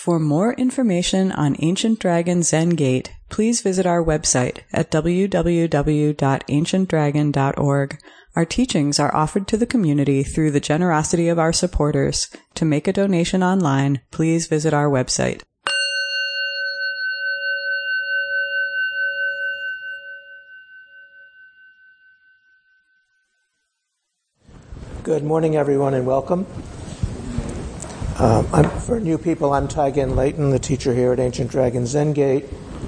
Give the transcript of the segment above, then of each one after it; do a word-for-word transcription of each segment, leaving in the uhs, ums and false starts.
For more information on Ancient Dragon Zen Gate, please visit our website at w w w dot ancient dragon dot org. Our teachings are offered to the community through the generosity of our supporters. To make a donation online, please visit our website. Good morning, everyone, and welcome. Um, I'm, for new people, I'm Taigen Leighton, the teacher here at Ancient Dragon Zen Gate.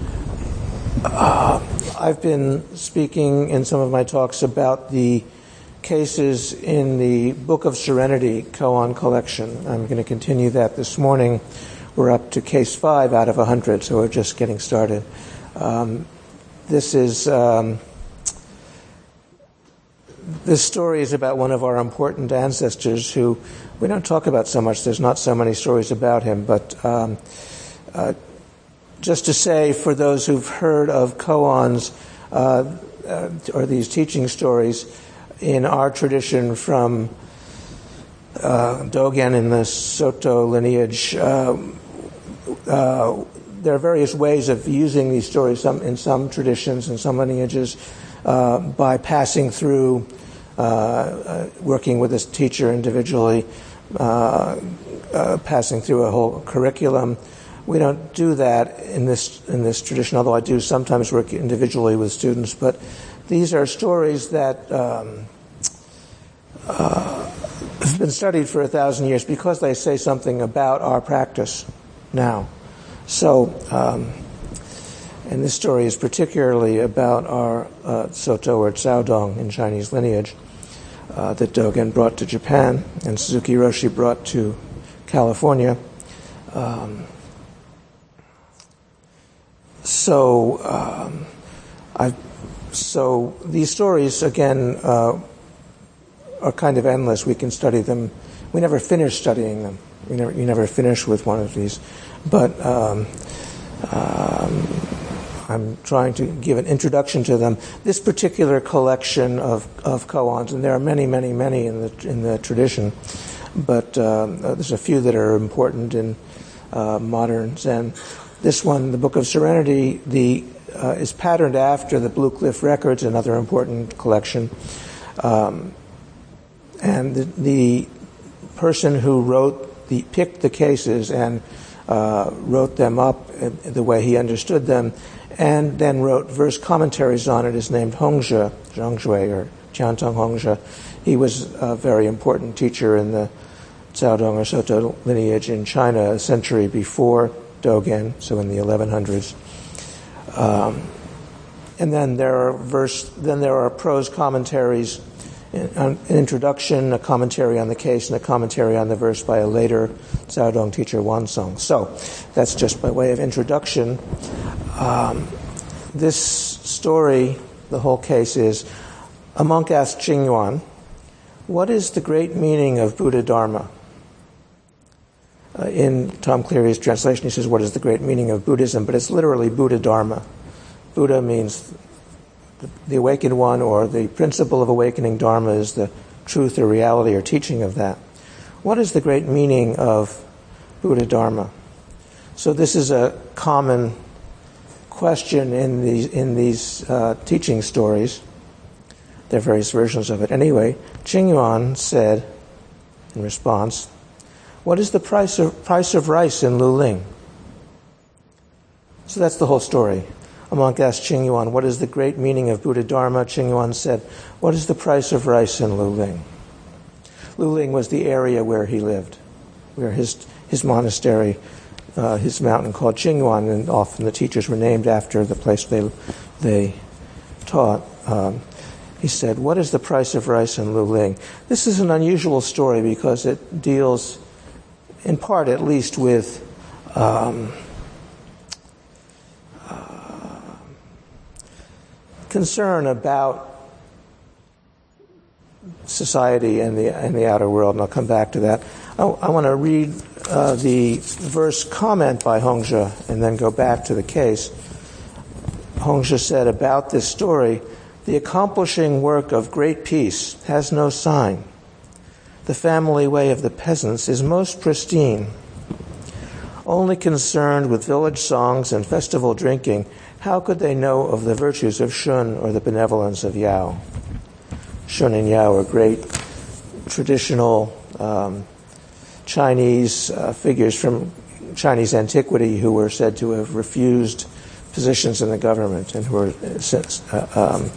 Uh, I've been speaking in some of my talks about the cases in the Book of Serenity koan collection. I'm going to continue that this morning. We're up to case five out of one hundred, so we're just getting started. Um, this is... Um, This story is about one of our important ancestors who we don't talk about so much. There's not so many stories about him. But um, uh, just to say, for those who've heard of koans uh, uh, or these teaching stories, in our tradition from uh, Dogen in the Soto lineage, uh, uh, there are various ways of using these stories some, in some traditions and some lineages uh, by passing through Uh, uh, working with this teacher individually, uh, uh, passing through a whole curriculum. We don't do that in this in this tradition, although I do sometimes work individually with students. But these are stories that um, uh, have been studied for a thousand years because they say something about our practice now. So, um, and this story is particularly about our uh, Soto or Caodong in Chinese lineage. Uh, that Dogen brought to Japan and Suzuki Roshi brought to California. Um, so, um, I, so these stories again uh, are kind of endless. We can study them. We never finish studying them. We never, you never finish with one of these. But um, um, I'm trying to give an introduction to them. This particular collection of, of koans, and there are many, many, many in the in the tradition, but um, there's a few that are important in uh, modern Zen. This one, the Book of Serenity, the uh, is patterned after the Blue Cliff Records, another important collection. Um, and the, the person who wrote the picked the cases and uh, wrote them up the way he understood them, and then wrote verse commentaries on it, is named Hongzhi, Zhangzhui, or Jiantong Hongzhi. He was a very important teacher in the Caodong or Soto lineage in China a century before Dogen, so in the eleven hundreds. Um, and then there are verse, then there are prose commentaries, an introduction, a commentary on the case, and a commentary on the verse by a later Caodong teacher, Wansong. So that's just by way of introduction. Um, this story, the whole case is, a monk asked Qingyuan, what is the great meaning of Buddha Dharma? Uh, in Tom Cleary's translation, he says, what is the great meaning of Buddhism? But it's literally Buddha Dharma. Buddha means the, the awakened one, or the principle of awakening. Dharma is the truth or reality or teaching of that. What is the great meaning of Buddha Dharma? So this is a common question in these in these uh, teaching stories. There are various versions of it. Anyway, Qingyuan said in response, "What is the price of price of rice in Luling?" So that's the whole story. A monk asked Qingyuan, "What is the great meaning of Buddha Dharma?" Qingyuan said, "What is the price of rice in Luling?" Luling was the area where he lived, where his his monastery. Uh, his mountain called Qingyuan, and often the teachers were named after the place they they taught. Um, he said, "What is the price of rice in Luling?" This is an unusual story because it deals, in part at least, with um, uh, concern about society and the and the outer world, and I'll come back to that. I, I want to read uh, the verse comment by Hongzhi and then go back to the case. Hongzhi said about this story, "The accomplishing work of great peace has no sign. The family way of the peasants is most pristine. only concerned with village songs and festival drinking, how could they know of the virtues of Shun or the benevolence of Yao? Shun and Yao are great traditional um, Chinese uh, figures from Chinese antiquity who were said to have refused positions in the government and who were uh, um,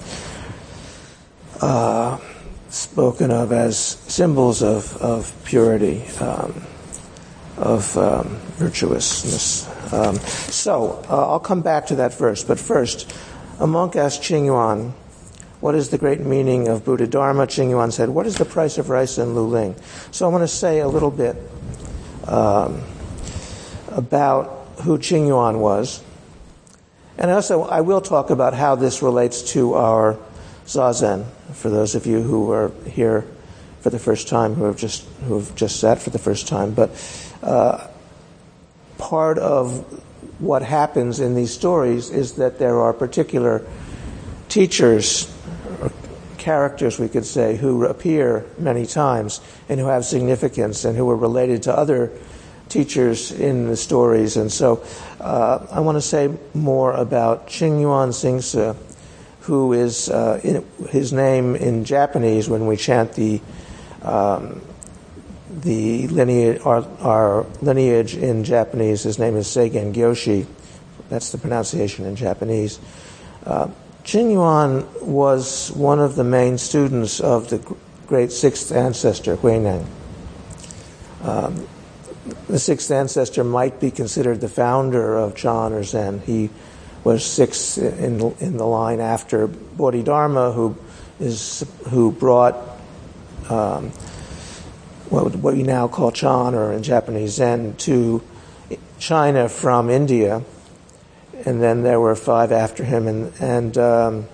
uh, spoken of as symbols of, of purity, um, of um, virtuousness. Um, so, uh, I'll come back to that verse, but first, a monk asked Qing Yuan, what is the great meaning of Buddha Dharma? Qing Yuan said, what is the price of rice in Luling? So I want to say a little bit um, about who Qing Yuan was. And also, I will talk about how this relates to our Zazen, for those of you who are here for the first time, who have just who have just sat for the first time. But uh, part of what happens in these stories is that there are particular teachers, or characters, we could say, who appear many times and who have significance and who are related to other teachers in the stories. And so uh, I want to say more about Qing Yuan Xingsi, who is uh, in, his name in Japanese when we chant the um, the lineage, our, our lineage in Japanese. His name is Seigen Gyoshi. That's the pronunciation in Japanese. Uh, Qing Yuan was one of the main students of the great sixth ancestor, Huineng. Um, the sixth ancestor might be considered the founder of Chan or Zen. He was sixth in in the line after Bodhidharma, who is who brought um, what what we now call Chan, or in Japanese Zen, to China from India, and then there were five after him, and and um,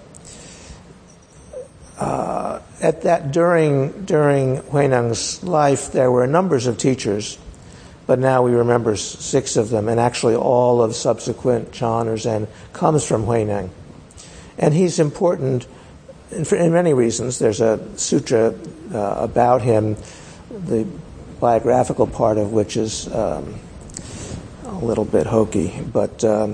uh, at that during during Huineng's life, there were numbers of teachers. But now we remember six of them, and actually all of subsequent Chan or Zen comes from Huineng. And he's important in, in many reasons. There's a sutra uh, about him, the biographical part of which is um, a little bit hokey. But um,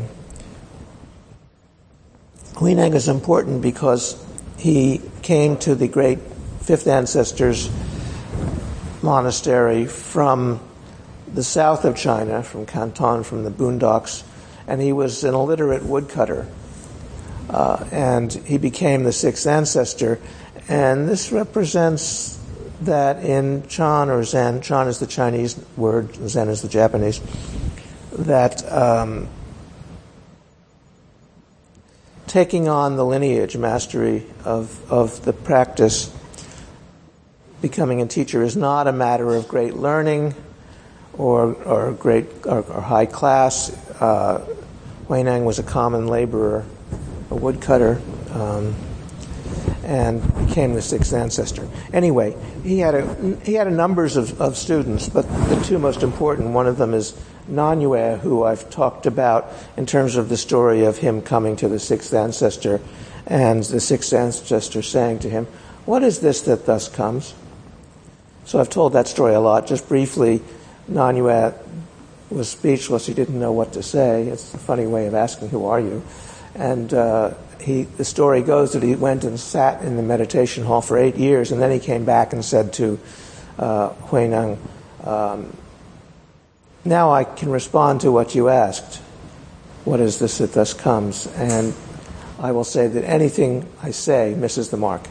Huineng is important because he came to the great fifth ancestor's monastery from the south of China, from Canton, from the boondocks, and he was an illiterate woodcutter. Uh, and he became the sixth ancestor, and this represents that in Chan or Zen, Chan is the Chinese word, Zen is the Japanese, that um, taking on the lineage, mastery of, of the practice, becoming a teacher is not a matter of great learning, or or great or, or high class. Uh, Huineng was a common laborer, a woodcutter, um, and became the sixth ancestor. Anyway, he had a he had a numbers of, of students, but the two most important, one of them is Nanyue, who I've talked about in terms of the story of him coming to the sixth ancestor, and the sixth ancestor saying to him, "What is this that thus comes?" So I've told that story a lot. Just briefly, Nanyue was speechless. He didn't know what to say. It's a funny way of asking, who are you? And uh, he, the story goes that he went and sat in the meditation hall for eight years, and then he came back and said to uh, Huineng, um, now I can respond to what you asked. What is this that thus comes? And I will say that anything I say misses the mark.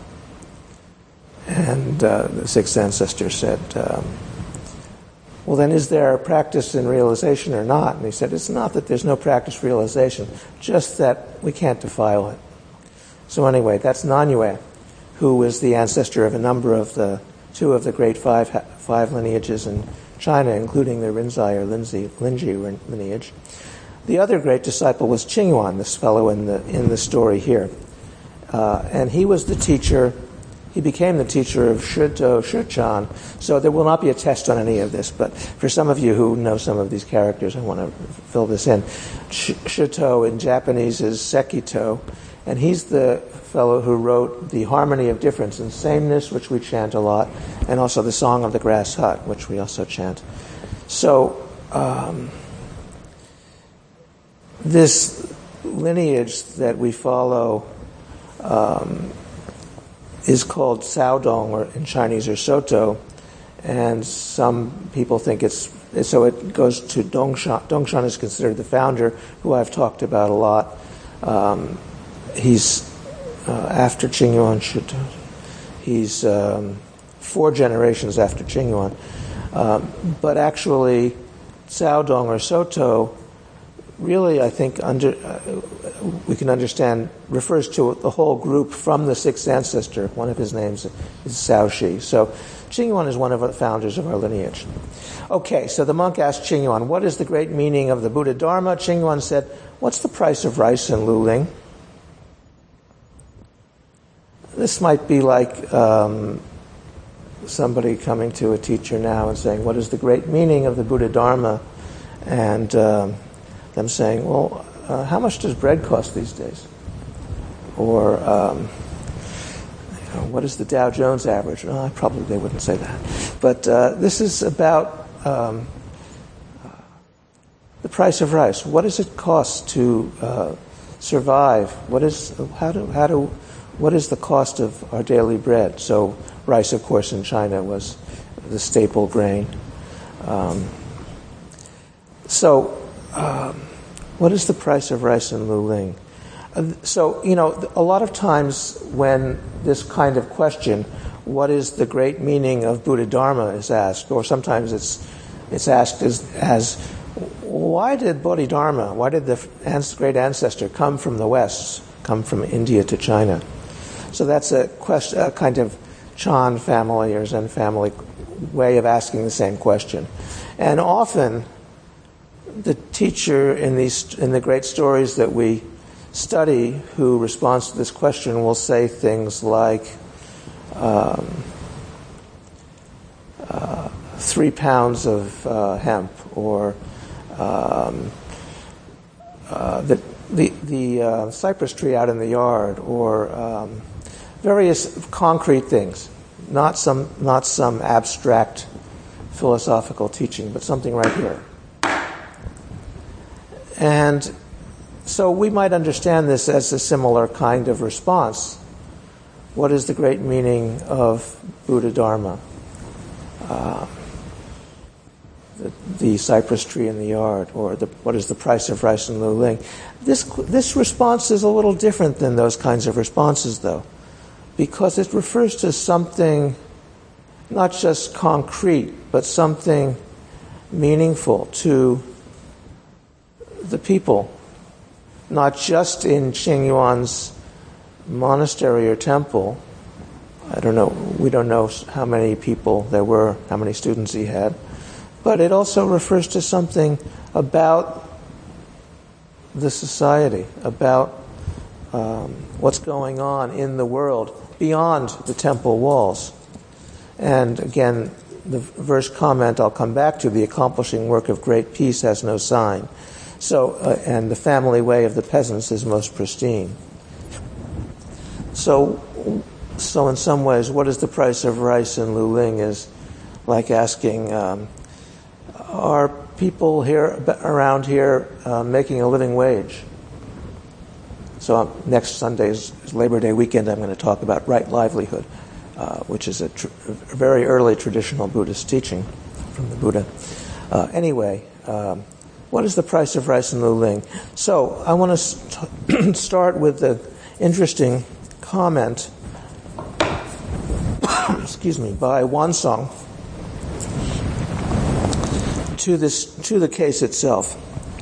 And uh, the sixth ancestor said, um, well, then is there a practice in realization or not? And he said, it's not that there's no practice realization, just that we can't defile it. So anyway, that's Nanyue, who is the ancestor of a number of the, two of the great five five lineages in China, including the Rinzai or Linji, Linji lineage. The other great disciple was Qing Yuan, this fellow in the in the story here. Uh, and he was the teacher. He became the teacher of Shito Shichan. So there will not be a test on any of this, but for some of you who know some of these characters, I want to fill this in. Shito in Japanese is Sekito, and he's the fellow who wrote the Harmony of Difference and Sameness, which we chant a lot, and also the Song of the Grass Hut, which we also chant. So um, this lineage that we follow um, is called Caodong, or in Chinese, or Soto, and some people think it's so. It goes to Dongshan. Dongshan is considered the founder, who I've talked about a lot. Um, he's uh, after Qingyuan. He's um, four generations after Qingyuan, um, but actually, Caodong or Soto, really, I think under uh, we can understand, refers to the whole group from the sixth ancestor. One of his names is Cao Shi. So Qingyuan is one of the founders of our lineage. Okay, so the monk asked Qingyuan, what is the great meaning of the Buddha Dharma? Qingyuan said, what's the price of rice in Luling? This might be like um, somebody coming to a teacher now and saying, what is the great meaning of the Buddha Dharma? And um, them saying, well, uh, how much does bread cost these days? Or, um, you know, what is the Dow Jones average? Oh, probably they wouldn't say that. But uh, this is about um, uh, the price of rice. What does it cost to uh, survive? What is how do how do what is the cost of our daily bread? So rice, of course, in China was the staple grain. Um, so. Um, What is the price of rice in Luling? Uh, so, you know, a lot of times when this kind of question, what is the great meaning of Buddha Dharma, is asked, or sometimes it's it's asked as, as why did Bodhidharma, why did the great ancestor come from the West, come from India to China? So that's a, question, a kind of Chan family or Zen family way of asking the same question. And often the teacher in these in the great stories that we study who responds to this question will say things like um, uh, three pounds of uh, hemp, or um, uh, the the, the uh, cypress tree out in the yard, or um, various concrete things, not some not some abstract philosophical teaching, but something right here. And so we might understand this as a similar kind of response. What is the great meaning of Buddha Dharma? Uh, the, the cypress tree in the yard, or the, what is the price of rice in Luling? This, this response is a little different than those kinds of responses, though, because it refers to something not just concrete, but something meaningful to the people, not just in Qingyuan's monastery or temple. I don't know, we don't know how many people there were, how many students he had, but it also refers to something about the society, about um, what's going on in the world beyond the temple walls. And again, the verse comment I'll come back to, the accomplishing work of great peace has no sign. So, uh, and the family way of the peasants is most pristine. So, so in some ways, what is the price of rice in Luling is like asking, um, are people here around here uh, making a living wage? So um, next Sunday's Labor Day weekend, I'm going to talk about right livelihood, uh, which is a, tr- a very early traditional Buddhist teaching from the Buddha. Uh, anyway. Um, What is the price of rice in Luling? So I want to st- start with the interesting comment, excuse me, by Wansong to this to the case itself.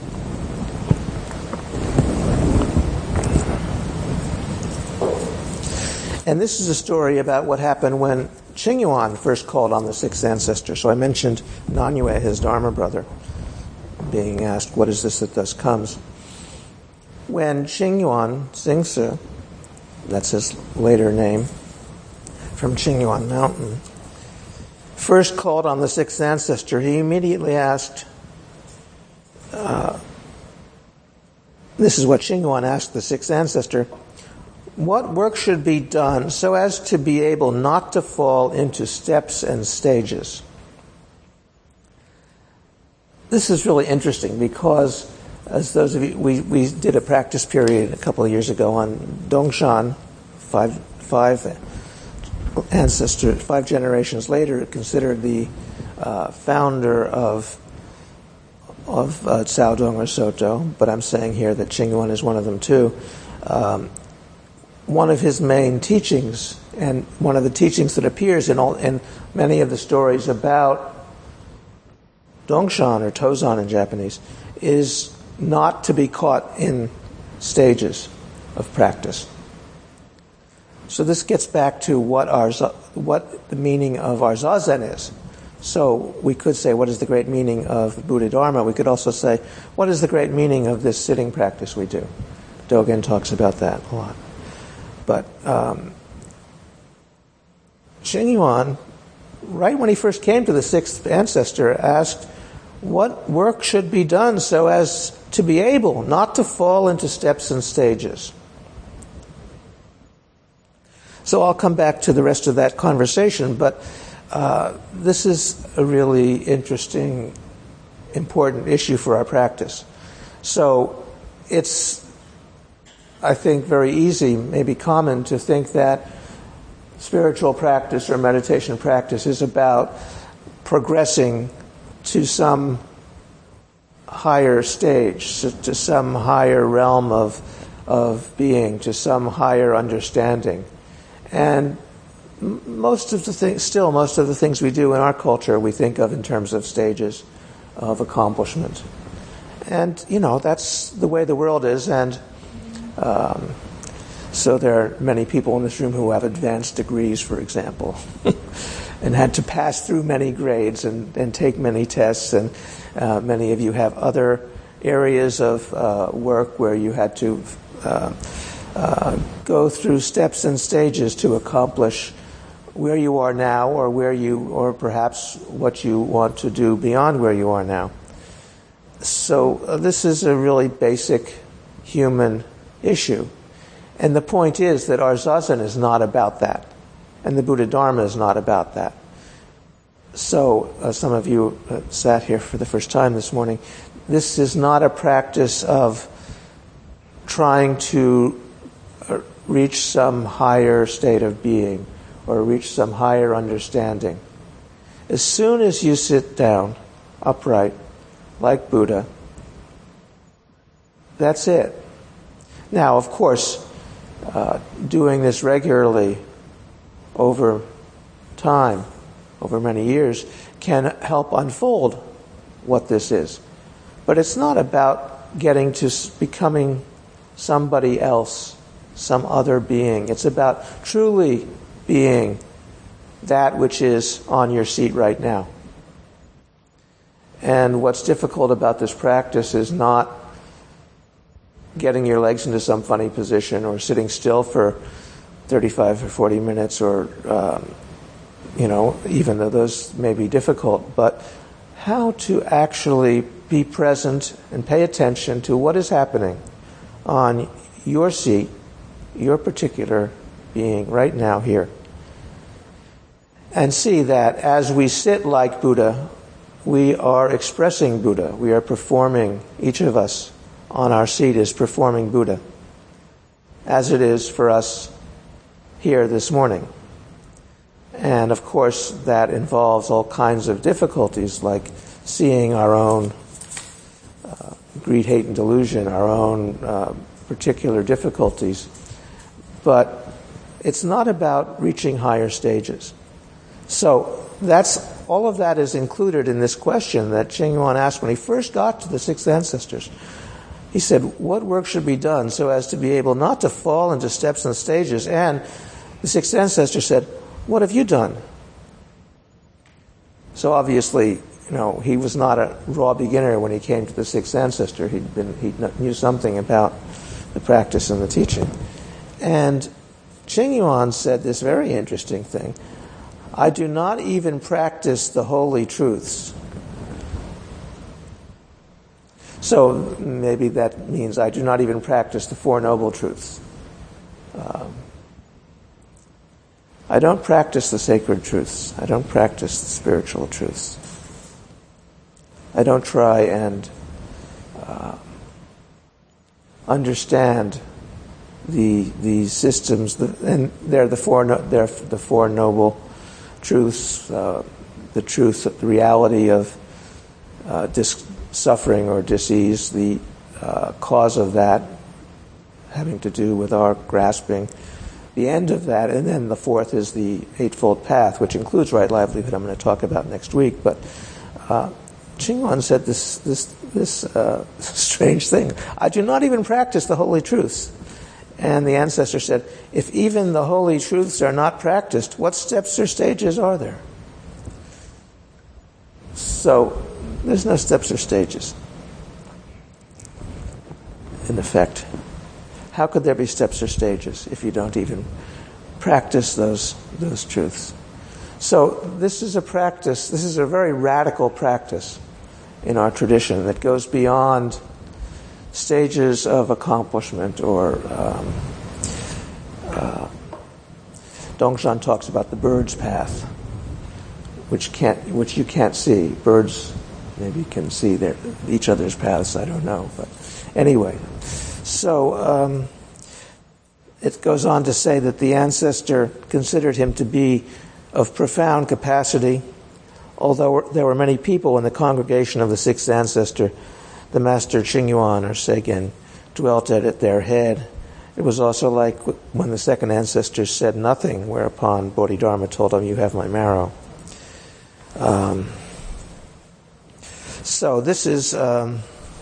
And this is a story about what happened when Qingyuan first called on the sixth ancestor. So I mentioned Nanyue, his Dharma brother, being asked, what is this that thus comes? When Qingyuan Xingsi, that's his later name, from Qingyuan Mountain, first called on the sixth ancestor, he immediately asked, uh, this is what Qingyuan asked the sixth ancestor, what work should be done so as to be able not to fall into steps and stages? This is really interesting because as those of you, we, we did a practice period a couple of years ago on Dongshan, five, five ancestors, five generations later, considered the uh, founder of of uh, Caodong or Soto, but I'm saying here that Qingyuan is one of them too. Um, one of his main teachings, and one of the teachings that appears in all in many of the stories about Dongshan or Tozan in Japanese, is not to be caught in stages of practice. So this gets back to what our what the meaning of our Zazen is. So we could say, what is the great meaning of Buddha Dharma? We could also say, what is the great meaning of this sitting practice we do? Dogen talks about that a lot. But um, Qingyuan, right when he first came to the sixth ancestor, asked, what work should be done so as to be able not to fall into steps and stages? So I'll come back to the rest of that conversation, but uh, this is a really interesting, important issue for our practice. So it's, I think, very easy, maybe common, to think that spiritual practice or meditation practice is about progressing to some higher stage, to some higher realm of of being, to some higher understanding. And most of the things, still most of the things we do in our culture, we think of in terms of stages of accomplishment. And, you know, that's the way the world is. And um, so there are many people in this room who have advanced degrees, for example, and had to pass through many grades and, and take many tests. And uh, many of you have other areas of uh, work where you had to uh, uh, go through steps and stages to accomplish where you are now, or where you, or perhaps what you want to do beyond where you are now. So uh, this is a really basic human issue. And the point is that our Zazen is not about that. And the Buddha Dharma is not about that. So uh, some of you uh, sat here for the first time this morning. This is not a practice of trying to uh, reach some higher state of being or reach some higher understanding. As soon as you sit down, upright, like Buddha, that's it. Now, of course, uh, doing this regularly over time, over many years, can help unfold what this is. But it's not about getting to becoming somebody else, some other being. It's about truly being that which is on your seat right now. And what's difficult about this practice is not getting your legs into some funny position or sitting still for thirty-five or forty minutes, or, um, you know, even though those may be difficult, but how to actually be present and pay attention to what is happening on your seat, your particular being right now here. And see that as we sit like Buddha, we are expressing Buddha. We are performing, each of us on our seat is performing Buddha, as it is for us here this morning. And of course, that involves all kinds of difficulties, like seeing our own uh, greed, hate, and delusion, our own uh, particular difficulties. But it's not about reaching higher stages. So that's all of that is included in this question that Qingyuan asked when he first got to the sixth ancestors. He said, what work should be done so as to be able not to fall into steps and stages? And the sixth ancestor said, what have you done? So obviously, you know, he was not a raw beginner when he came to the sixth ancestor. He'd been, he knew something about the practice and the teaching. And Qingyuan said this very interesting thing. I do not even practice the holy truths. So maybe that means I do not even practice the Four Noble Truths. Um, I don't practice the sacred truths. I don't practice the spiritual truths. I don't try and uh, understand the these systems, and they're the four no, they're the four noble truths: uh, the truth, the reality of uh, dis- suffering or disease, the uh, cause of that having to do with our grasping, the end of that, and then the fourth is the Eightfold Path, which includes right livelihood. I'm going to talk about next week, but. Uh, Qingyuan said this this this uh, strange thing. I do not even practice the holy truths. And the ancestor said, if even the holy truths are not practiced, what steps or stages are there? So there's no steps or stages, in effect. How could there be steps or stages if you don't even practice those those truths? So this is a practice, this is a very radical practice in our tradition that goes beyond stages of accomplishment or um, uh, Dongshan talks about the bird's path, which can't, which you can't see. Birds maybe can see their each other's paths. I don't know, but anyway. So um, it goes on to say that the ancestor considered him to be of profound capacity. Although there were many people in the congregation of the sixth ancestor, the master Qingyuan or Seigen dwelt at their head. It was also like when the second ancestor said nothing, whereupon Bodhidharma told him, "You have my marrow." Um, so this is um,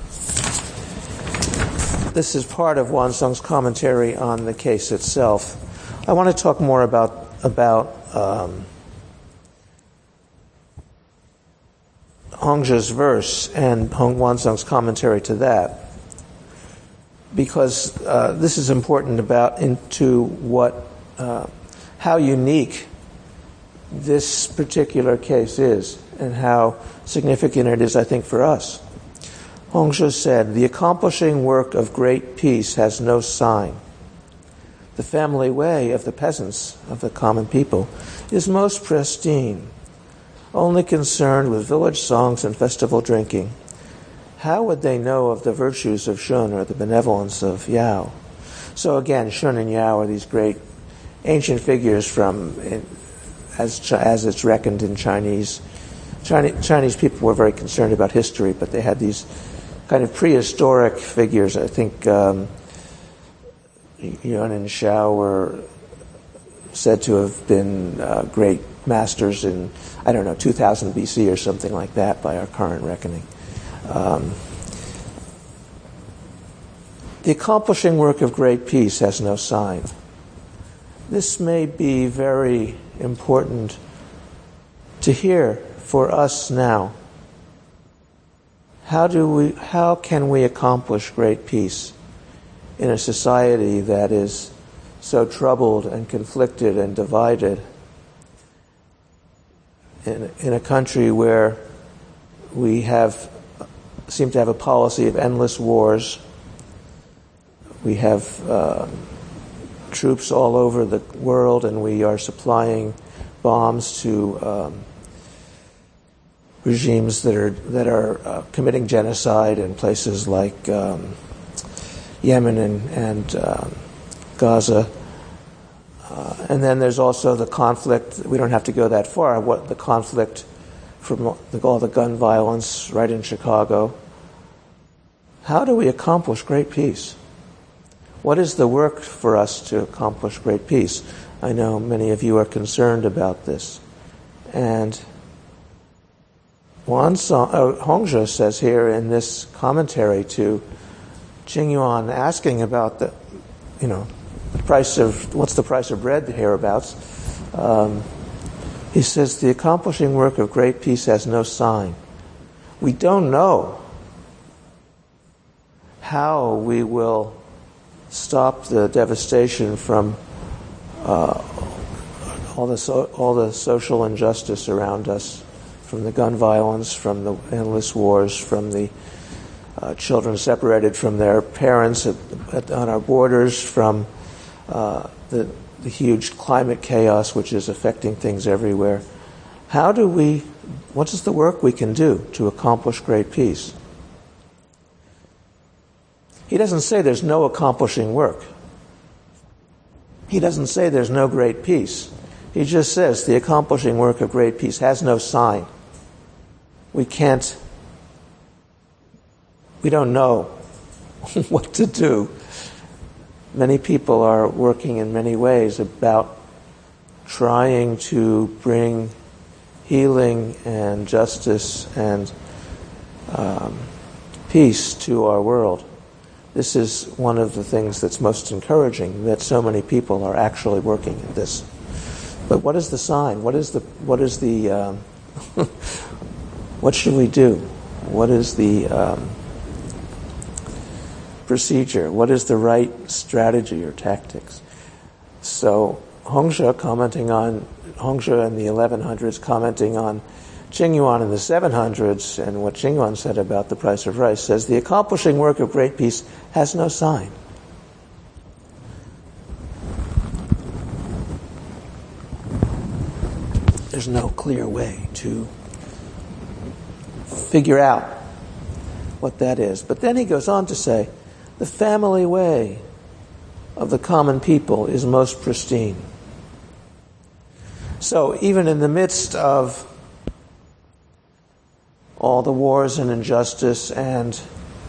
this is part of Wansong's commentary on the case itself. I want to talk more about about um, Hongzhe's verse and Hong Wansong's commentary to that, because uh, this is important about into what uh, how unique this particular case is and how significant it is, I think, for us. Hongzhe said, "The accomplishing work of great peace has no sign. The family way of the peasants, of the common people, is most pristine, only concerned with village songs and festival drinking. How would they know of the virtues of Shun or the benevolence of Yao?" So again, Shun and Yao are these great ancient figures from, as as it's reckoned in Chinese. Chinese. Chinese people were very concerned about history, but they had these kind of prehistoric figures. I think um, Yuan and Shao were said to have been uh, great masters in, I don't know, two thousand B C or something like that by our current reckoning. Um, the accomplishing work of great peace has no sign. This may be very important to hear for us now. How do we, how can we accomplish great peace in a society that is so troubled and conflicted and divided? In, in a country where we have seem to have a policy of endless wars, we have uh, troops all over the world, and we are supplying bombs to um, regimes that are that are uh, committing genocide in places like um, Yemen and, and um, Gaza. Uh, and then there's also the conflict. We don't have to go that far. What the conflict from the, all the gun violence right in Chicago. How do we accomplish great peace? What is the work for us to accomplish great peace? I know many of you are concerned about this. And Wansong, uh, Hongzhe says here in this commentary to Qingyuan, asking about the, you know, the price of, what's the price of bread hereabouts? Um, he says, the accomplishing work of great peace has no sign. We don't know how we will stop the devastation from uh, all the so, all the social injustice around us, from the gun violence, from the endless wars, from the uh, children separated from their parents at, at, on our borders, from uh, the, the huge climate chaos which is affecting things everywhere. How do we, what is the work we can do to accomplish great peace? He doesn't say there's no accomplishing work. He doesn't say there's no great peace. He just says the accomplishing work of great peace has no sign. We can't, we don't know what to do. Many people are working in many ways about trying to bring healing and justice and um, peace to our world. This is one of the things that's most encouraging, that so many people are actually working at this. But what is the sign? What is the what is the um, what should we do? What is the um, procedure? What is the right strategy or tactics? So Hongzhi commenting on Hongzhi in the eleven hundreds, commenting on Qingyuan in the seven hundreds, and what Qingyuan said about the price of rice, says the accomplishing work of great peace has no sign. There's no clear way to figure out what that is. But then he goes on to say, the family way of the common people is most pristine. So even in the midst of all the wars and injustice and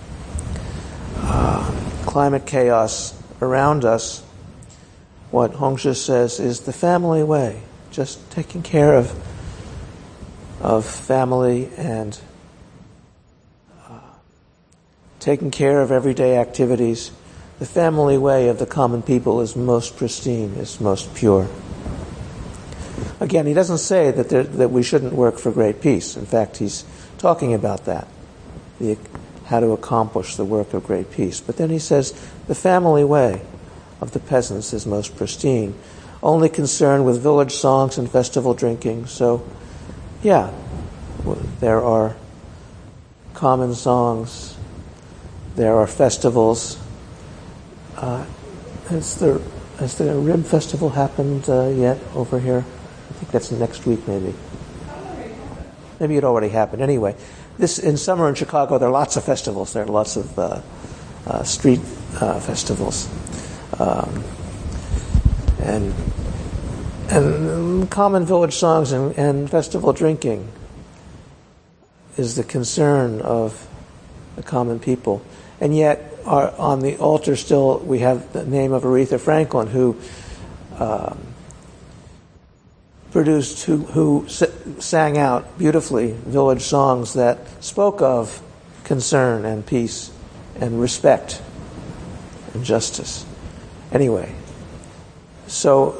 uh, climate chaos around us, what Hongzhi says is the family way, just taking care of of family and uh, taking care of everyday activities. The family way of the common people is most pristine, is most pure. Again, he doesn't say that there, that we shouldn't work for great peace. In fact, he's talking about that, the, how to accomplish the work of great peace. But then he says the family way of the peasants is most pristine, only concerned with village songs and festival drinking. So, yeah, there are common songs, there are festivals. Uh, has the has the Rib Festival happened uh, yet over here? I think that's next week, maybe. Maybe it already happened. Anyway, this in summer in Chicago, there are lots of festivals. There are lots of uh, uh, street uh, festivals, um, and and common village songs and, and festival drinking is the concern of the common people. And yet, our, on the altar still, we have the name of Aretha Franklin, who um, produced, who, who sang out beautifully village songs that spoke of concern and peace and respect and justice. Anyway, so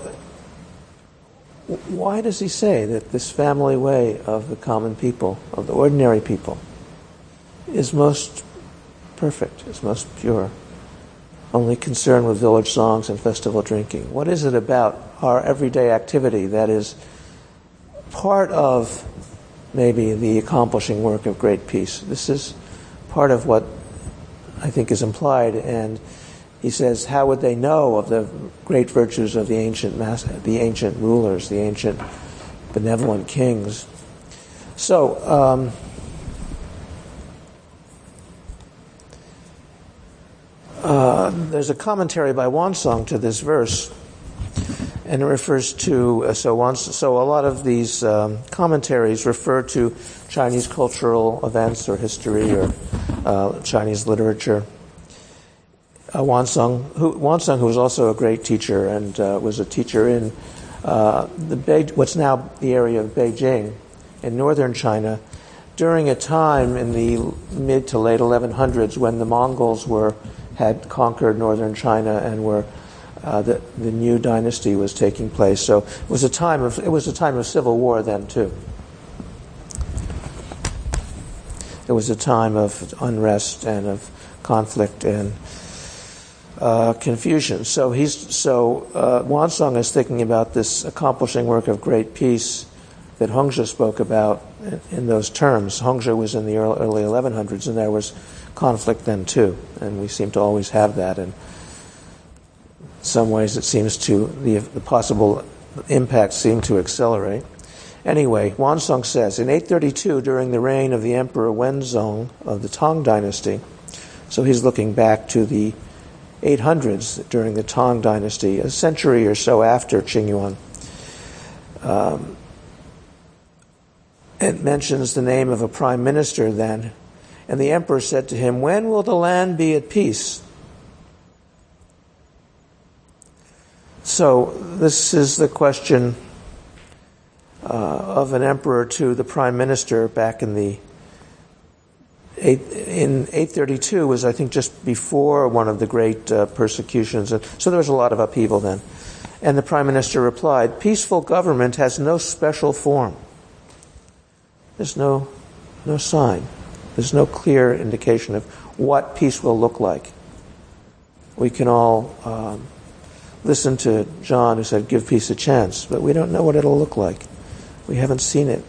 why does he say that this family way of the common people, of the ordinary people, is most perfect, is most pure, only concerned with village songs and festival drinking? What is it about our everyday activity that is part of maybe the accomplishing work of great peace? This is part of what I think is implied, and he says, how would they know of the great virtues of the ancient mass, the ancient rulers, the ancient benevolent kings? So, um, uh, there's a commentary by Wansong to this verse, and it refers to uh, so Wans, so a lot of these um, commentaries refer to Chinese cultural events or history or uh, Chinese literature. Uh, Wansong, who, Wansong, who was also a great teacher and uh, was a teacher in uh, the Be- what's now the area of Beijing in northern China, during a time in the mid to late eleven hundreds when the Mongols were had conquered northern China and were uh, the the new dynasty was taking place. So it was a time of it was a time of civil war then too. It was a time of unrest and of conflict and Uh, confusion. So he's so uh, Wansong is thinking about this accomplishing work of great peace that Hongzhi spoke about in, in those terms. Hongzhi was in the early, early eleven hundreds, and there was conflict then too, and we seem to always have that. And in some ways, it seems to the, the possible impacts seem to accelerate. Anyway, Wansong says in eight thirty-two, during the reign of the Emperor Wenzong of the Tang Dynasty, So he's looking back to the eight hundreds during the Tang Dynasty, a century or so after Qingyuan. Um, it mentions the name of a prime minister then, and the emperor said to him, "When will the land be at peace?" So this is the question uh, of an emperor to the prime minister back in the eight, in eight thirty-two was, I think, just before one of the great uh, persecutions. So there was a lot of upheaval then. And the prime minister replied, "Peaceful government has no special form. There's no, no sign. There's no clear indication of what peace will look like." We can all um, listen to John, who said, "Give peace a chance," but we don't know what it'll look like. We haven't seen it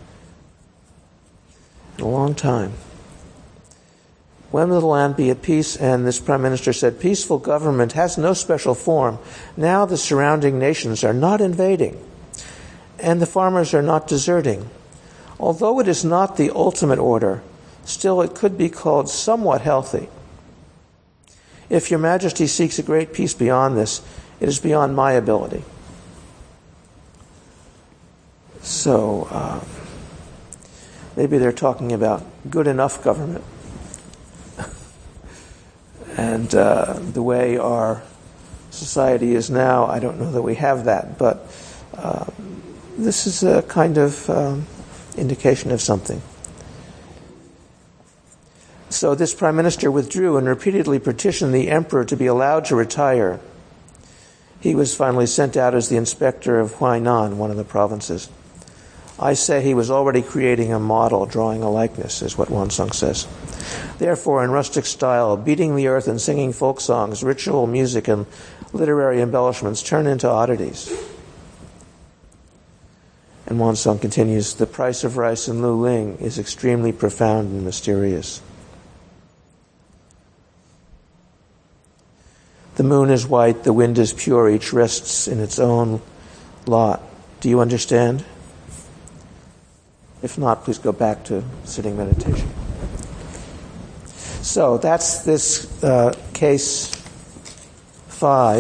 in a long time. When will the land be at peace? And this prime minister said, "Peaceful government has no special form. Now the surrounding nations are not invading, and the farmers are not deserting. Although it is not the ultimate order, still it could be called somewhat healthy. If your majesty seeks a great peace beyond this, it is beyond my ability." So, uh, maybe they're talking about good enough government. And uh, the way our society is now, I don't know that we have that, but uh, this is a kind of um, indication of something. So this prime minister withdrew and repeatedly petitioned the emperor to be allowed to retire. He was finally sent out as the inspector of Huainan, one of the provinces. I say he was already creating a model, drawing a likeness, is what Wansong says. Therefore, in rustic style, beating the earth and singing folk songs, ritual music, and literary embellishments turn into oddities. And Wansong continues, "The price of rice in Luling is extremely profound and mysterious. The moon is white, the wind is pure, each rests in its own lot. Do you understand? If not, please go back to sitting meditation." So that's this uh, case five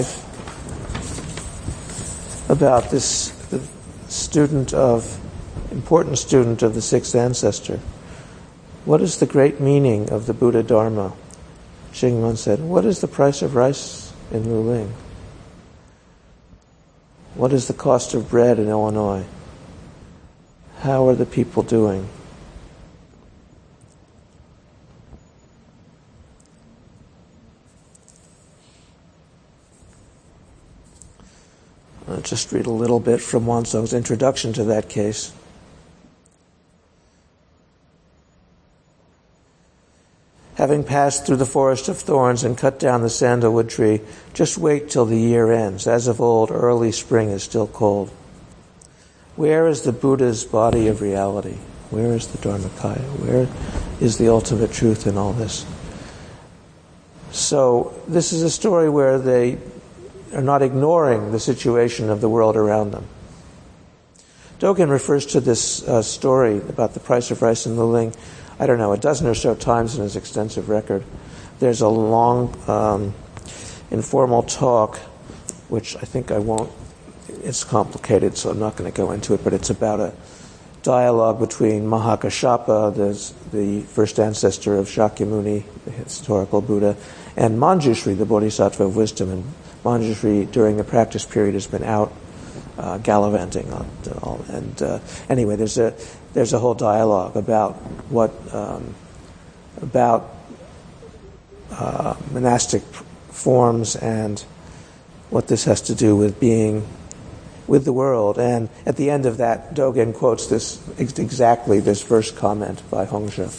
about this student of, important student of the sixth ancestor. What is the great meaning of the Buddha Dharma? Xingman said, what is the price of rice in Luling? What is the cost of bread in Illinois? How are the people doing? I'll just read a little bit from Wansong's introduction to that case. Having passed through the forest of thorns and cut down the sandalwood tree, just wait till the year ends. As of old, early spring is still cold. Where is the Buddha's body of reality? Where is the Dharmakaya? Where is the ultimate truth in all this? So this is a story where they are not ignoring the situation of the world around them. Dogen refers to this uh, story about the price of rice in Luling, I don't know, a dozen or so times in his extensive record. There's a long um, informal talk, which I think I won't, it's complicated, so I'm not going to go into it, but it's about a dialogue between Mahakashapa, the, the first ancestor of Shakyamuni, the historical Buddha, and Manjushri, the Bodhisattva of wisdom. And Manjushri, during the practice period, has been out uh, gallivanting. On, all, and uh, anyway, there's a there's a whole dialogue about what um, about uh, monastic forms and what this has to do with being with the world. And at the end of that, Dogen quotes this exactly this verse comment by Hongzhi.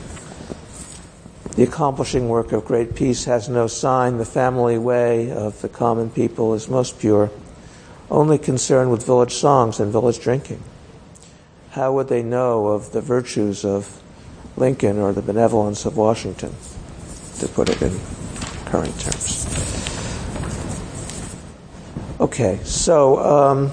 The accomplishing work of great peace has no sign. The family way of the common people is most pure, only concerned with village songs and village drinking. How would they know of the virtues of Lincoln or the benevolence of Washington, to put it in current terms? Okay, so um,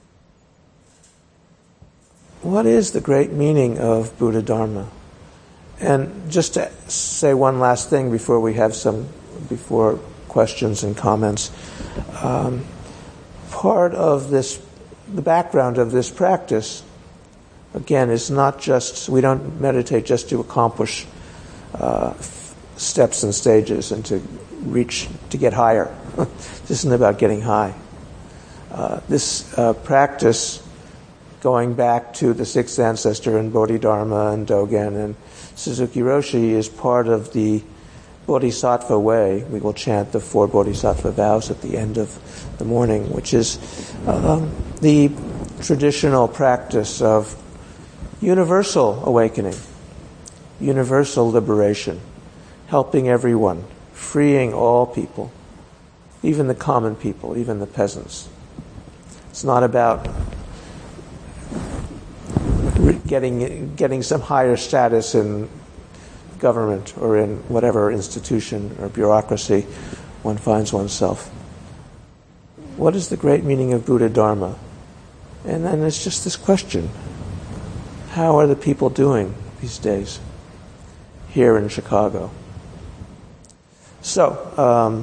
what is the great meaning of Buddha Dharma? and just to say one last thing before we have some, before questions and comments. Um, part of this, the background of this practice, again, is not just, we don't meditate just to accomplish uh, steps and stages and to reach, to get higher. This isn't about getting high. Uh, this uh, practice, going back to the sixth ancestor and Bodhidharma and Dogen and Suzuki Roshi, is part of the Bodhisattva way. We will chant the four Bodhisattva vows at the end of the morning, which is um, the traditional practice of universal awakening, universal liberation, helping everyone, freeing all people, even the common people, even the peasants. It's not about getting getting some higher status in government or in whatever institution or bureaucracy one finds oneself. What is the great meaning of Buddha Dharma? And then it's just this question: how are the people doing these days here in Chicago? So, um,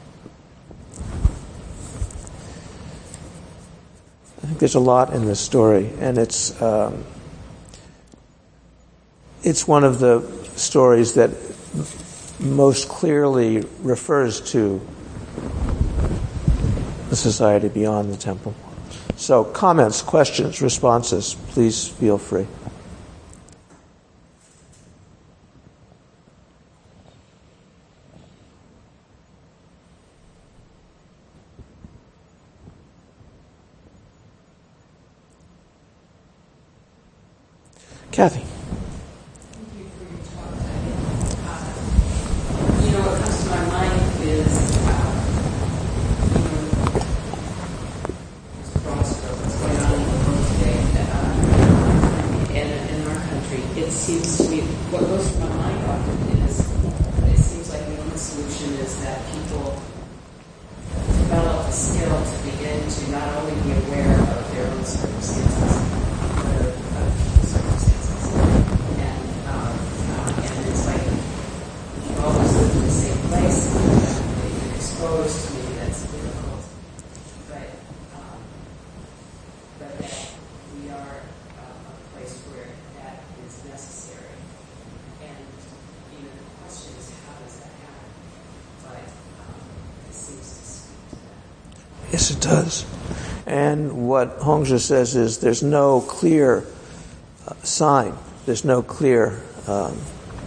I think there's a lot in this story, and it's um, it's one of the stories that most clearly refers to the society beyond the temple. So, comments, questions, responses, please feel free. Kathy. Thank you for your talk. Uh, you know, what comes to my mind is, uh, you know, this crossroads, what's going on in the world today, uh, and in our country. It seems to me, what goes to my mind often is, it seems like the only solution is that people develop a skill to begin to not only be aware of their own circumstances, but of people's circumstances. Place that you're exposed to, maybe that's difficult, but um, but that we are uh, a place where that is necessary. And you know, the question is, how does that happen? But um, it seems to speak to that. Yes, it does. And what Hongzhi says is there's no clear uh, sign, there's no clear um,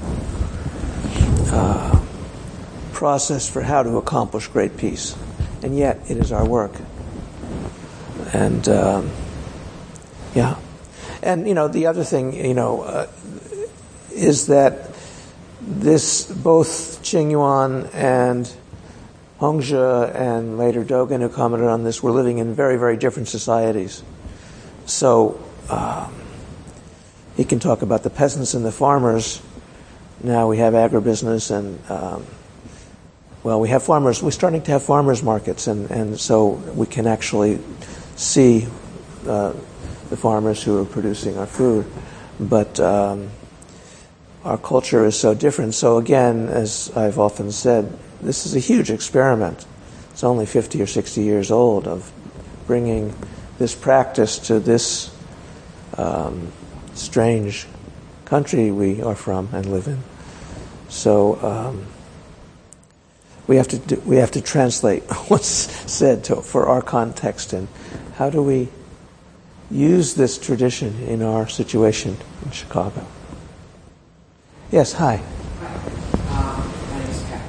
uh, process for how to accomplish great peace, and yet it is our work. And um, yeah, and you know the other thing, you know, uh, is that this both Qing Yuan and Hongzhi and later Dogen, who commented on this, were living in very, very different societies. So um, he can talk about the peasants and the farmers. Now we have agribusiness and um, Well, we have farmers, we're starting to have farmers markets, and, and so we can actually see uh, the farmers who are producing our food. But um, our culture is so different. So again, as I've often said, this is a huge experiment. It's only fifty or sixty years old of bringing this practice to this um, strange country we are from and live in. So um, We have to do, we have to translate what's said to, for our context, and how do we use this tradition in our situation in Chicago? Yes, hi. Hi, um, my name is Pat.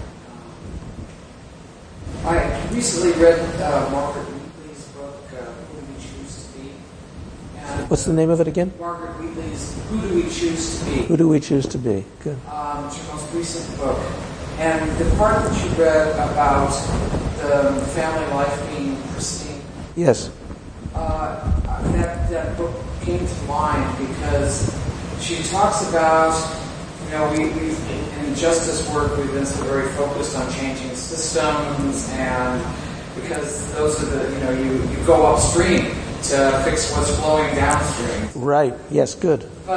Um, I recently read uh, Margaret Wheatley's book, uh, Who Do We Choose to Be? And, What's the name of it again? Margaret Wheatley's Who Do We Choose to Be? Who Do We Choose to Be? Good. Um, it's her most recent book. And the part that you read about the family life being pristine, Yes. uh, that, that book came to mind because she talks about, you know, we, we in justice work, we've been so very focused on changing systems, and because those are the, you know, you, you go upstream to fix what's flowing downstream. Right. Yes, good. But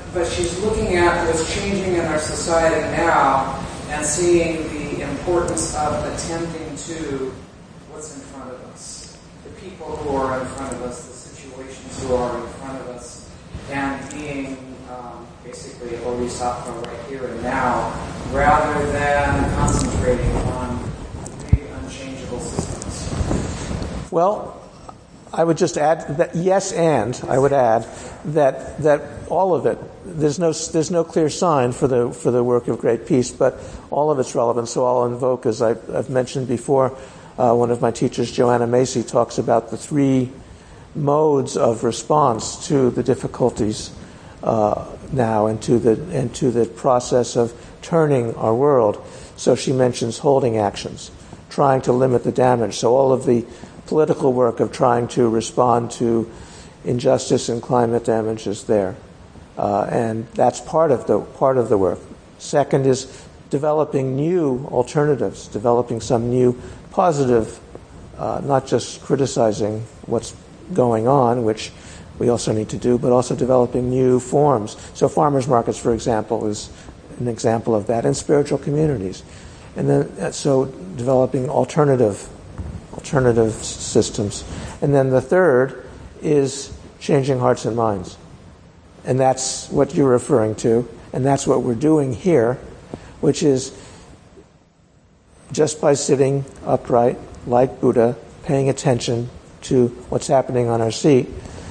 but she's looking at what's changing in our society now and seeing the importance of attending to what's in front of us, the people who are in front of us, the situations who are in front of us, and being um, basically a bodhisattva right here and now, rather than concentrating on big unchangeable systems. Well, I would just add that yes, and I would add that that all of it. There's no there's no clear sign for the for the work of Great Peace, but all of it's relevant. So I'll invoke, as I've, I've mentioned before, uh, one of my teachers, Joanna Macy, talks about the three modes of response to the difficulties uh, now, and to the and to the process of turning our world. So she mentions holding actions, trying to limit the damage. So all of the political work of trying to respond to injustice and climate damage is there, uh, and that's part of the part of the work. Second is developing new alternatives, developing some new positive, uh, not just criticizing what's going on, which we also need to do, but also developing new forms. So farmers markets, for example, is an example of that, and spiritual communities, and then so developing alternative. alternative systems. And then the third is changing hearts and minds. And that's what you're referring to, and that's what we're doing here, which is just by sitting upright, like Buddha, paying attention to what's happening on our seat,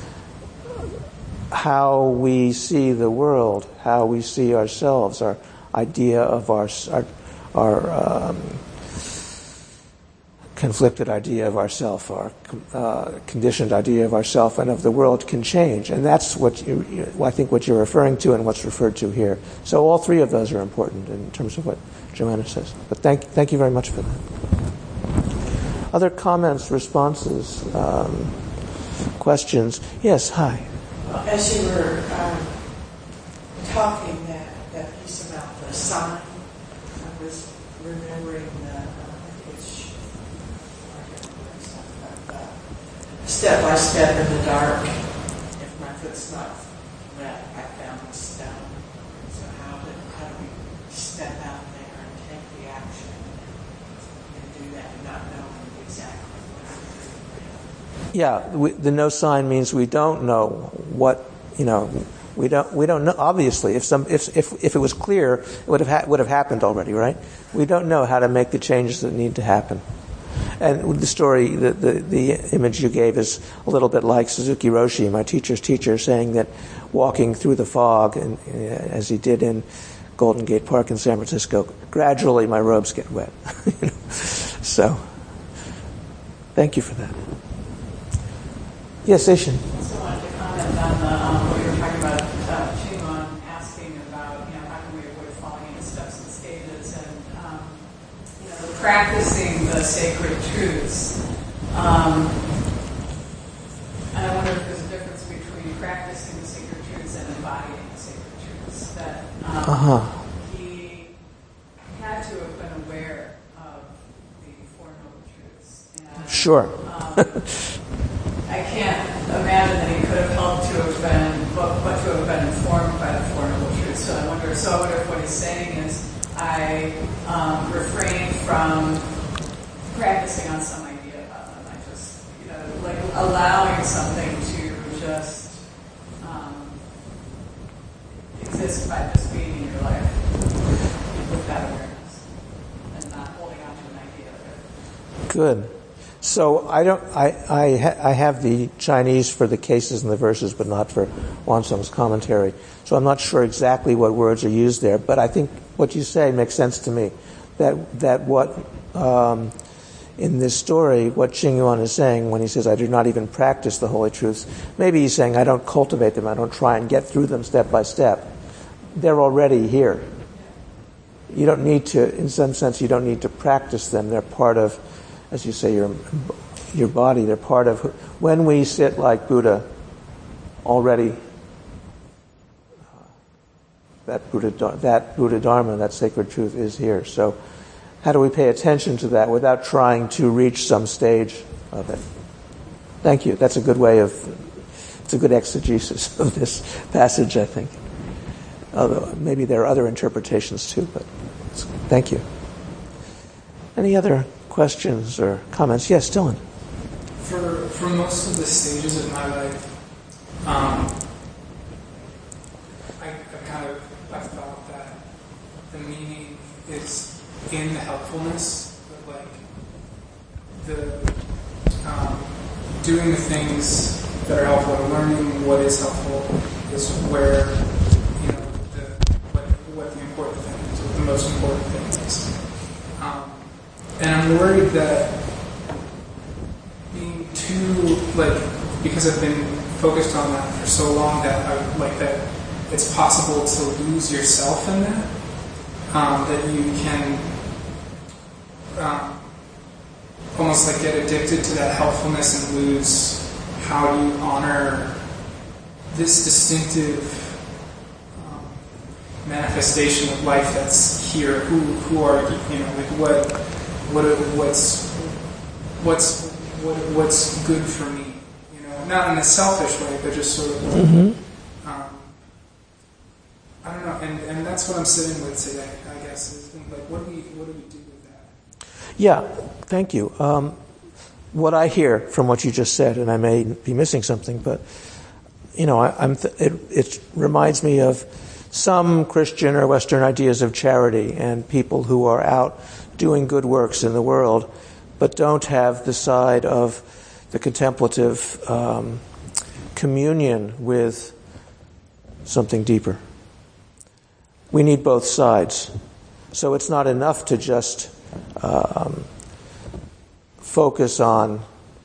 how we see the world, how we see ourselves, our idea of our, our, our um, conflicted idea of ourself, our uh, conditioned idea of ourself and of the world can change, and that's what you, you, I think what you're referring to and what's referred to here. So all three of those are important in terms of what Joanna says. But thank thank you very much for that. Other comments, responses, um, questions? Yes, hi. Well, as you were um, talking that that piece about the sign, I was remembering the. Step by step in the dark. If my foot's not wet, I found the stone. So how do, how do we step out there and take the action and do that, not knowing exactly what to do? Yeah, we, the no sign means we don't know what you know. We don't. We don't know. Obviously, if some if if if it was clear, it would have ha- would have happened already, right? We don't know how to make the changes that need to happen. And the story, the, the, the image you gave is a little bit like Suzuki Roshi, my teacher's teacher, saying that walking through the fog, and, uh, as he did in Golden Gate Park in San Francisco, gradually my robes get wet. you know? So, thank you for that. Yes, Aishin. I also wanted to comment on the, um, what you were talking about, uh, Qigong, asking about, you know, how can we avoid falling into steps and stages, and um, you know, practicing the sacred truths. Um, and I wonder if there's a difference between practicing the sacred truths and embodying the sacred truths. That um, Uh-huh. he had to have been aware of the Four Noble Truths. And, Sure. um, I can't imagine that he could have helped to have been, but, but to have been informed by the Four Noble Truths. So I wonder, so I wonder if what he's saying is, I um, refrain from practicing on some idea about them. I just, you know, like allowing something to just um, exist by just being in your life with that awareness and not holding on to an idea of it. Good. So I don't. I I, ha, I have the Chinese for the cases and the verses, but not for Wansong's commentary. So I'm not sure exactly what words are used there. But I think what you say makes sense to me. That that what um, in this story, what Xing Yuan is saying when he says, "I do not even practice the holy truths." Maybe he's saying, "I don't cultivate them. I don't try and get through them step by step. They're already here. You don't need to. In some sense, you don't need to practice them. They're part of." As you say, your your body, they're part of... When we sit like Buddha, already, uh, that Buddha, that Buddha Dharma, that sacred truth is here. So how do we pay attention to that without trying to reach some stage of it? Thank you. That's a good way of... It's a good exegesis of this passage, I think. Although maybe there are other interpretations too, but thank you. Any other questions or comments? Yes, Dylan. For for most of the stages of my life, um, I, I kind of I thought that the meaning is in the helpfulness, but like the um, doing the things that are helpful, or learning what is helpful, is where you know the what, what the important thing is, what the most important thing is. Um, and I'm worried that being too like because I've been focused on that for so long that I like that it's possible to lose yourself in that. Um, that you can um, almost like get addicted to that helpfulness and lose how you honor this distinctive um, manifestation of life that's here. Who who are you? You know, like what what what's what's what what's good for me? You know, not in a selfish way, but just sort of. Like, mm-hmm. um, I don't know, and, and that's what I'm sitting with today, I guess, is think like, what do we what do we do with that? Yeah, thank you. Um, what I hear from what you just said, and I may be missing something, but you know, I, I'm th- it, it reminds me of some Christian or Western ideas of charity and people who are out doing good works in the world, but don't have the side of the contemplative um, communion with something deeper. We need both sides. So it's not enough to just um, focus on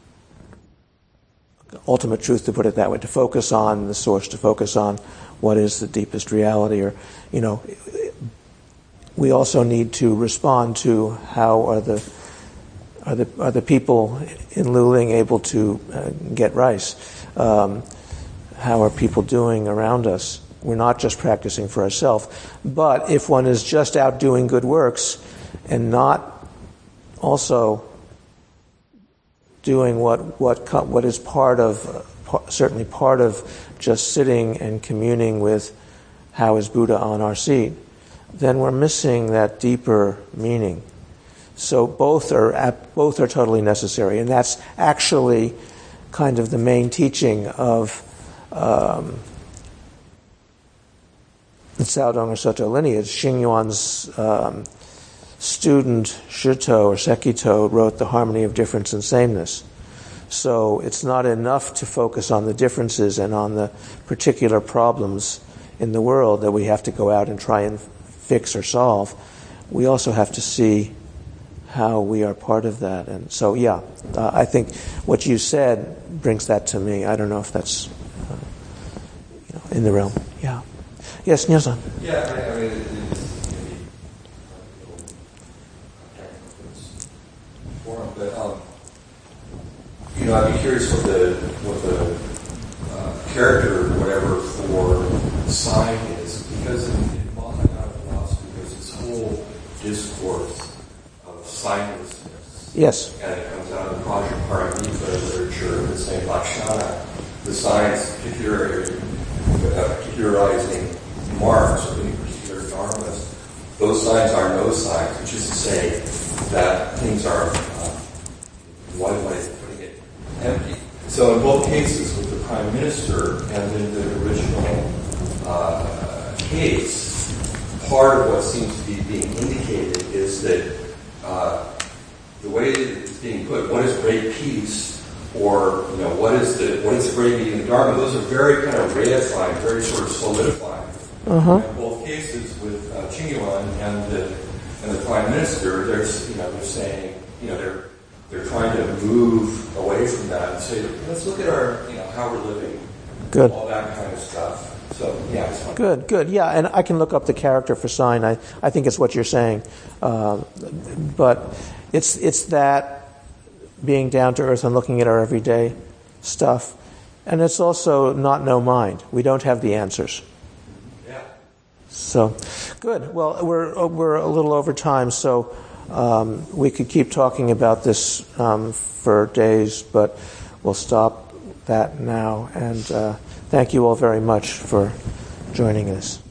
ultimate truth, to put it that way, to focus on the source, to focus on what is the deepest reality. Or, you know, we also need to respond to how are the are the are the people in Luling able to uh, get rice? Um, how are people doing around us? We're not just practicing for ourselves. But if one is just out doing good works and not also doing what what what is part of, uh, certainly part of just sitting and communing with how is Buddha on our seat, then we're missing that deeper meaning. So both are both are totally necessary, and that's actually kind of the main teaching of um, the Caodong or Soto lineage. Xingyuan's um, student Shito or Sekito wrote The Harmony of Difference and Sameness. So it's not enough to focus on the differences and on the particular problems in the world that we have to go out and try and fix or solve. We also have to see how we are part of that. And so, yeah, uh, I think what you said brings that to me. I don't know if that's uh, you know, in the realm. Yeah. Yes, Nyosan. Yeah, I, I mean, it, it's maybe forum, but um, you know, I'd be curious what the what the uh, character, or whatever, for sign is, because in, in Mahayana philosophy, there's this whole discourse of signlessness. Yes. And it comes out of the Vajraparamita literature, the same Lakshana, the signs particular, uh, particularizing marks or any particular dharmas. Those signs are no signs, which is to say that things are, uh, one way of putting it, empty. So in both cases, with the Prime Minister and in the original uh, case, part of what seems to be being indicated is that uh, the way that it's being put, what is great peace, or you know, what is the what is the great meaning of the Dharma? Those are very kind of reifying, very sort of solidifying. Uh-huh. In both cases, with uh, Qingyuan and the and the Prime Minister, there's you know they're saying you know they're they're trying to move away from that and say, let's look at our you know how we're living, good, all that kind of stuff. So yeah, it's fun. Good, good, yeah, and I can look up the character for sign. I I think it's what you're saying, uh, but it's it's that being down to earth and looking at our everyday stuff, and it's also not no mind. We don't have the answers. So, good. Well, we're we're a little over time, so um, we could keep talking about this um, for days, but we'll stop that now. And uh, thank you all very much for joining us.